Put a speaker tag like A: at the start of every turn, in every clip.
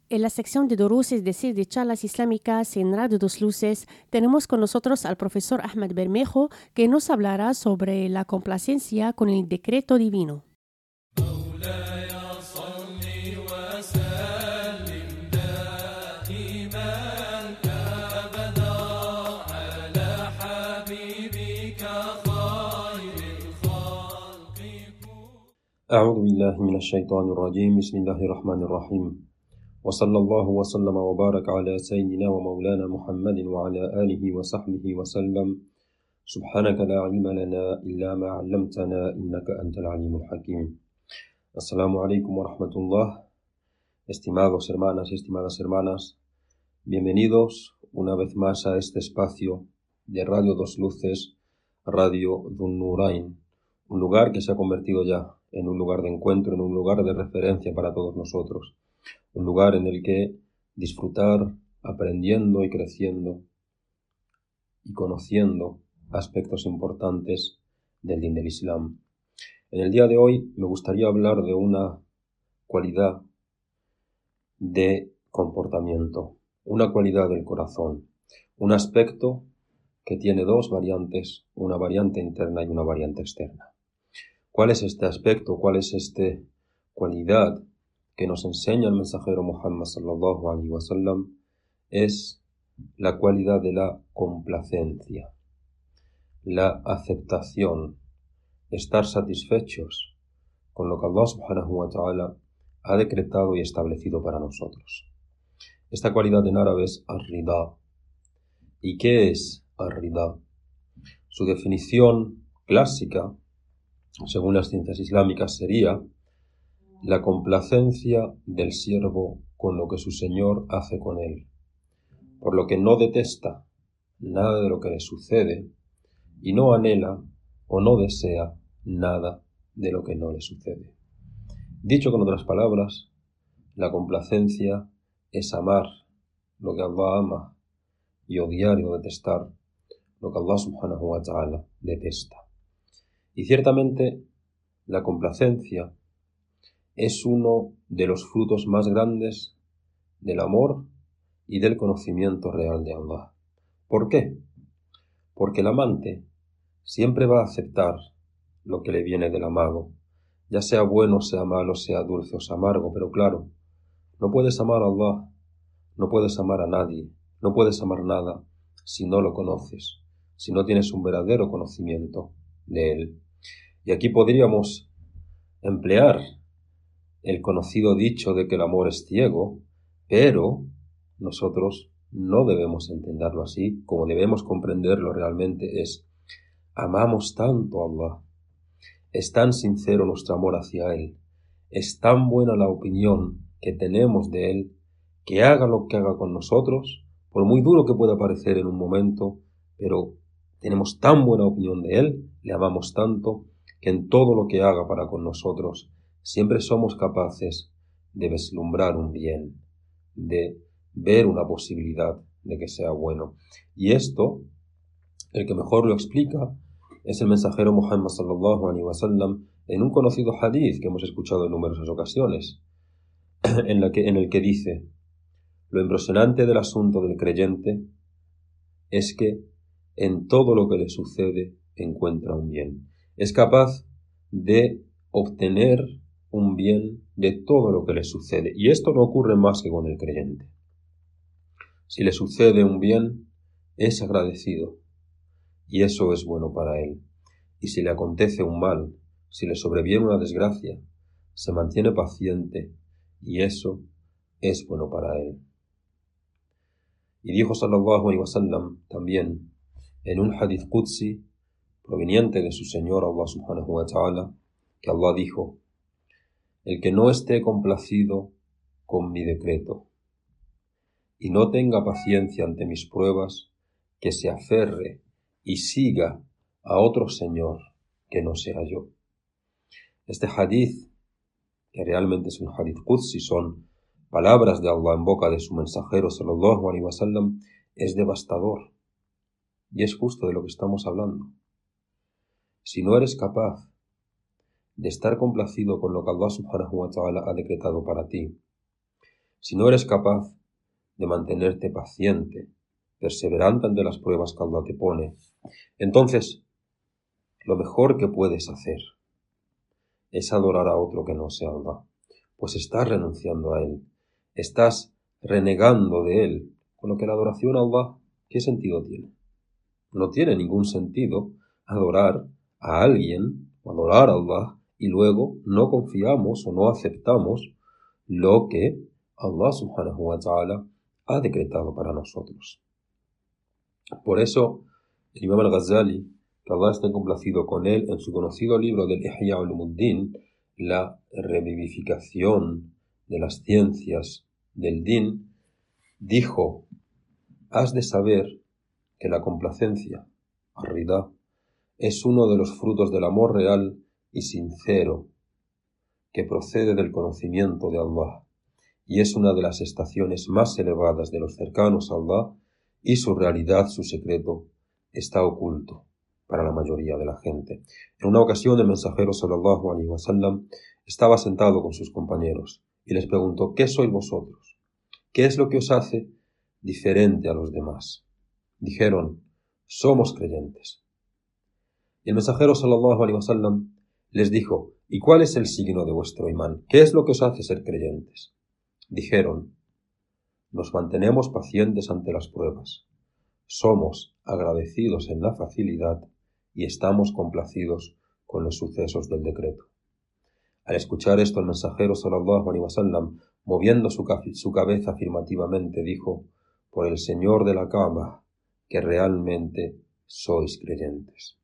A: En la sección de Durús, es decir, de charlas islámicas en Radio Dos Luces, tenemos con nosotros al profesor Ahmed Bermejo, que nos hablará sobre la complacencia con el decreto divino.
B: أعوذ بالله من الشيطان الرجيم بسم الله الرحمن الرحيم وصلى الله وسلم وبارك على سيدنا ومولانا محمد وعلى آله وصحبه وسلم سبحانك لا علم لنا إلا ما علمتنا إنك أنت العليم الحكيم. Assalamu alaikum wa rahmatullah. Estimados hermanas y estimadas hermanas, bienvenidos una vez más a este espacio de Radio Dos Luces, Radio Dhun Nurayn, un lugar que se ha convertido ya en un lugar de encuentro, en un lugar de referencia para todos nosotros, un lugar en el que disfrutar, aprendiendo y creciendo y conociendo aspectos importantes del Din del Islam. En el día de hoy me gustaría hablar de una cualidad de comportamiento, una cualidad del corazón, un aspecto que tiene dos variantes, una variante interna y una variante externa. ¿Cuál es este aspecto? ¿Cuál es esta cualidad que nos enseña el mensajero Muhammad sallallahu alaihi wasallam? Es la cualidad de la complacencia, la aceptación, estar satisfechos con lo que Allah subhanahu wa ta'ala ha decretado y establecido para nosotros. Esta cualidad en árabe es ar-ridá. ¿Y qué es ar-ridá? Su definición clásica, según las ciencias islámicas, sería la complacencia del siervo con lo que su Señor hace con él, por lo que no detesta nada de lo que le sucede y no anhela o no desea nada de lo que no le sucede. Dicho con otras palabras, la complacencia es amar lo que Allah ama y odiar o detestar lo que Allah subhanahu wa ta'ala detesta. Y ciertamente la complacencia es uno de los frutos más grandes del amor y del conocimiento real de Allah. ¿Por qué? Porque el amante siempre va a aceptar lo que le viene del amado, ya sea bueno, sea malo, sea dulce o sea amargo, pero claro, no puedes amar a Allah, no puedes amar a nadie, no puedes amar nada si no lo conoces, si no tienes un verdadero conocimiento de él. Y aquí podríamos emplear el conocido dicho de que el amor es ciego, pero nosotros no debemos entenderlo así. Como debemos comprenderlo realmente es: amamos tanto a Allah, es tan sincero nuestro amor hacia Él, es tan buena la opinión que tenemos de Él, que haga lo que haga con nosotros, por muy duro que pueda parecer en un momento, pero tenemos tan buena opinión de Él, le amamos tanto, que en todo lo que haga para con nosotros siempre somos capaces de vislumbrar un bien, de ver una posibilidad de que sea bueno. Y esto, el que mejor lo explica es el mensajero Muhammad sallallahu alaihi wasallam en un conocido hadith que hemos escuchado en numerosas ocasiones, en el que dice: lo impresionante del asunto del creyente es que en todo lo que le sucede encuentra un bien. Es capaz de obtener un bien de todo lo que le sucede. Y esto no ocurre más que con el creyente. Si le sucede un bien, es agradecido, y eso es bueno para él. Y si le acontece un mal, si le sobreviene una desgracia, se mantiene paciente, y eso es bueno para él. Y dijo sallallahu alaihi wasallam también en un hadith qudsi proveniente de su Señor Allah subhanahu wa ta'ala, que Allah dijo: el que no esté complacido con mi decreto y no tenga paciencia ante mis pruebas, que se aferre y siga a otro Señor que no sea yo. Este hadith, que realmente es un hadith qudsi, son palabras de Allah en boca de su mensajero sallallahu alaihi wasallam, es devastador. Y es justo de lo que estamos hablando. Si no eres capaz de estar complacido con lo que Allah subhanahu wa ta'ala ha decretado para ti, si no eres capaz de mantenerte paciente, perseverante ante las pruebas que Allah te pone, entonces lo mejor que puedes hacer es adorar a otro que no sea Allah, pues estás renunciando a Él, estás renegando de Él, con lo que la adoración a Allah, ¿qué sentido tiene? No tiene ningún sentido adorar a alguien, o adorar a Allah, y luego no confiamos o no aceptamos lo que Allah subhanahu wa ta'ala ha decretado para nosotros. Por eso, el Imam al-Ghazali, que Allah esté complacido con él, en su conocido libro del Ihya Ulumuddin, la revivificación de las ciencias del din, dijo: has de saber que la complacencia, ar-ridá, es uno de los frutos del amor real y sincero que procede del conocimiento de Allah, y es una de las estaciones más elevadas de los cercanos a Allah, y su realidad, su secreto, está oculto para la mayoría de la gente. En una ocasión el mensajero sallallahu alaihi wasallam estaba sentado con sus compañeros y les preguntó: ¿qué sois vosotros? ¿Qué es lo que os hace diferente a los demás? Dijeron: somos creyentes. Y el mensajero sallallahu alaihi wasallam les dijo: ¿y cuál es el signo de vuestro imán? ¿Qué es lo que os hace ser creyentes? Dijeron: nos mantenemos pacientes ante las pruebas, somos agradecidos en la facilidad y estamos complacidos con los sucesos del decreto. Al escuchar esto, el mensajero sallallahu alaihi wasallam, moviendo su cabeza afirmativamente, dijo: por el Señor de la Kaaba, que realmente sois creyentes.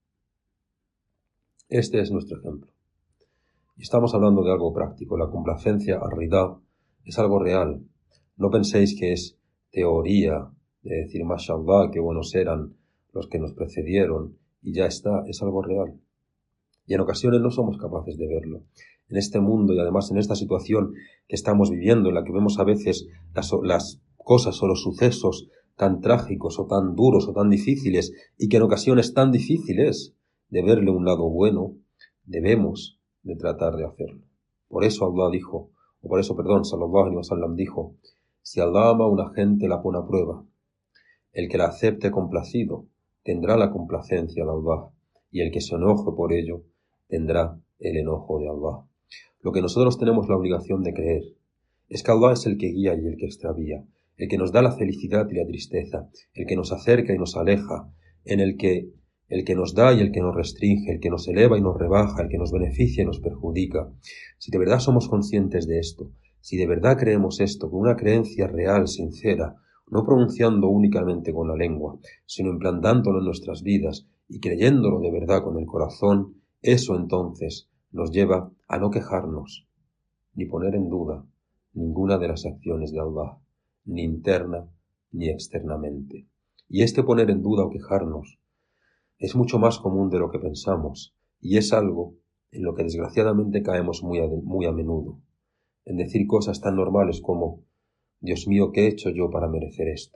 B: Este es nuestro ejemplo. Y estamos hablando de algo práctico. La complacencia ar-ridá es algo real. No penséis que es teoría de decir mashallah, qué buenos eran los que nos precedieron y ya está. Es algo real. Y en ocasiones no somos capaces de verlo. En este mundo y además en esta situación que estamos viviendo, en la que vemos a veces las cosas o los sucesos tan trágicos o tan duros o tan difíciles, y que en ocasiones tan difíciles de verle un lado bueno, debemos de tratar de hacerlo. Por eso sallallahu alaihi wasallam dijo: si Allah ama a una gente, la pone a prueba. El que la acepte complacido tendrá la complacencia de Allah, y el que se enoje por ello tendrá el enojo de Allah. Lo que nosotros tenemos la obligación de creer es que Allah es el que guía y el que extravía, el que nos da la felicidad y la tristeza, el que nos acerca y nos aleja, el que nos da y el que nos restringe, el que nos eleva y nos rebaja, el que nos beneficia y nos perjudica. Si de verdad somos conscientes de esto, si de verdad creemos esto con una creencia real, sincera, no pronunciando únicamente con la lengua, sino implantándolo en nuestras vidas y creyéndolo de verdad con el corazón, eso entonces nos lleva a no quejarnos, ni poner en duda ninguna de las acciones de Allah, ni interna ni externamente. Y este poner en duda o quejarnos es mucho más común de lo que pensamos, y es algo en lo que desgraciadamente caemos muy a menudo, en decir cosas tan normales como: Dios mío, ¿qué he hecho yo para merecer esto?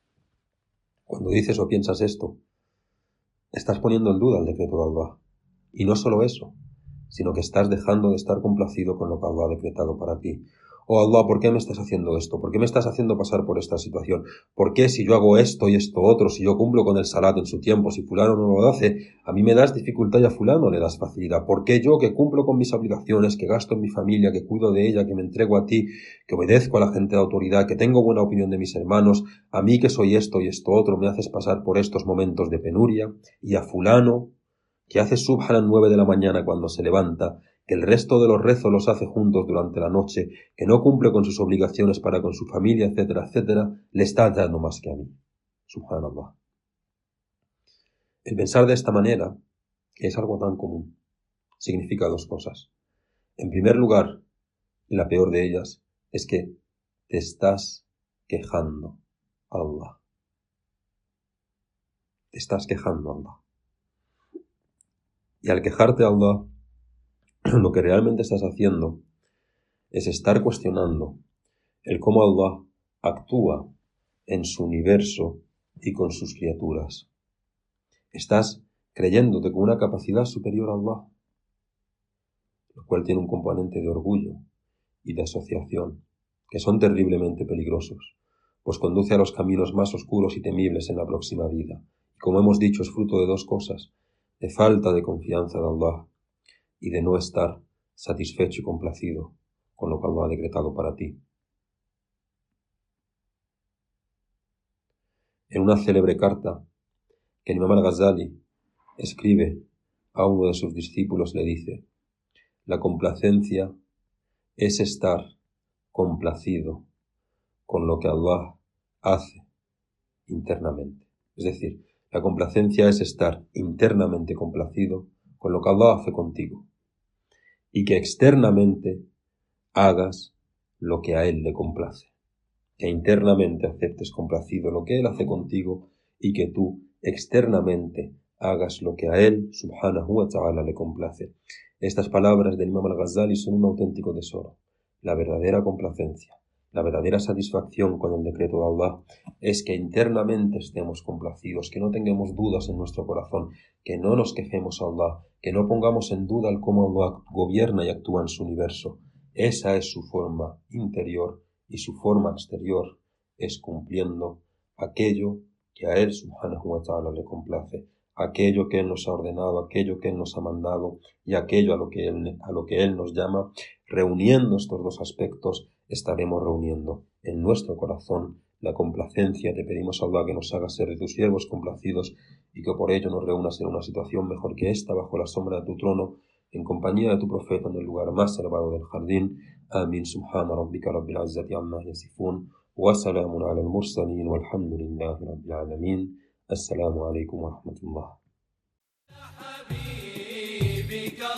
B: Cuando dices o piensas esto, estás poniendo en duda el decreto de Allah. Y no solo eso, sino que estás dejando de estar complacido con lo que Allah ha decretado para ti. Oh Allah, ¿por qué me estás haciendo esto? ¿Por qué me estás haciendo pasar por esta situación? ¿Por qué si yo hago esto y esto otro, si yo cumplo con el salat en su tiempo, si fulano no lo hace, a mí me das dificultad y a fulano le das facilidad? ¿Por qué yo, que cumplo con mis obligaciones, que gasto en mi familia, que cuido de ella, que me entrego a ti, que obedezco a la gente de autoridad, que tengo buena opinión de mis hermanos, a mí que soy esto y esto otro, me haces pasar por estos momentos de penuria, y a fulano, que hace subh a las 9 de la mañana cuando se levanta, que el resto de los rezos los hace juntos durante la noche, que no cumple con sus obligaciones para con su familia, etcétera, etcétera, le está dando más que a mí? Subhanallah. El pensar de esta manera, que es algo tan común, significa dos cosas. En primer lugar, y la peor de ellas, es que te estás quejando a Allah. Te estás quejando a Allah. Y al quejarte a Allah, lo que realmente estás haciendo es estar cuestionando el cómo Allah actúa en su universo y con sus criaturas. Estás creyéndote con una capacidad superior a Allah, lo cual tiene un componente de orgullo y de asociación. que son terriblemente peligrosos, pues conduce a los caminos más oscuros y temibles en la próxima vida, y como hemos dicho es fruto de dos cosas, de falta de confianza de Allah y de no estar satisfecho y complacido con lo que Allah ha decretado para ti. En una célebre carta que el Imam al-Ghazali escribe a uno de sus discípulos, le dice: la complacencia es estar complacido con lo que Allah hace internamente. Es decir, la complacencia es estar internamente complacido con lo que Allah hace contigo y que externamente hagas lo que a Él le complace. Que internamente aceptes complacido lo que Él hace contigo y que tú externamente hagas lo que a Él, subhanahu wa ta'ala, le complace. Estas palabras del Imam al-Ghazali son un auténtico tesoro. La verdadera complacencia, la verdadera satisfacción con el decreto de Allah es que internamente estemos complacidos, que no tengamos dudas en nuestro corazón, que no nos quejemos a Allah, que no pongamos en duda el cómo Allah gobierna y actúa en su universo. Esa es su forma interior y su forma exterior es cumpliendo aquello que a Él subhanahu wa ta'ala le complace, aquello que Él nos ha ordenado, aquello que Él nos ha mandado y aquello a lo que Él nos llama. Reuniendo estos dos aspectos estaremos reuniendo en nuestro corazón la complacencia. Te pedimos a Allah que nos haga ser de tus siervos complacidos y que por ello nos reúnas en una situación mejor que esta, bajo la sombra de tu trono, en compañía de tu profeta, en el lugar más elevado del jardín. Amin. Subhana rabbika rabbil izzati amma yasifun wa salamun ala al-mursalin walhamdulillahi rabbil alamin. Assalamu alaikum wa rahmatullah.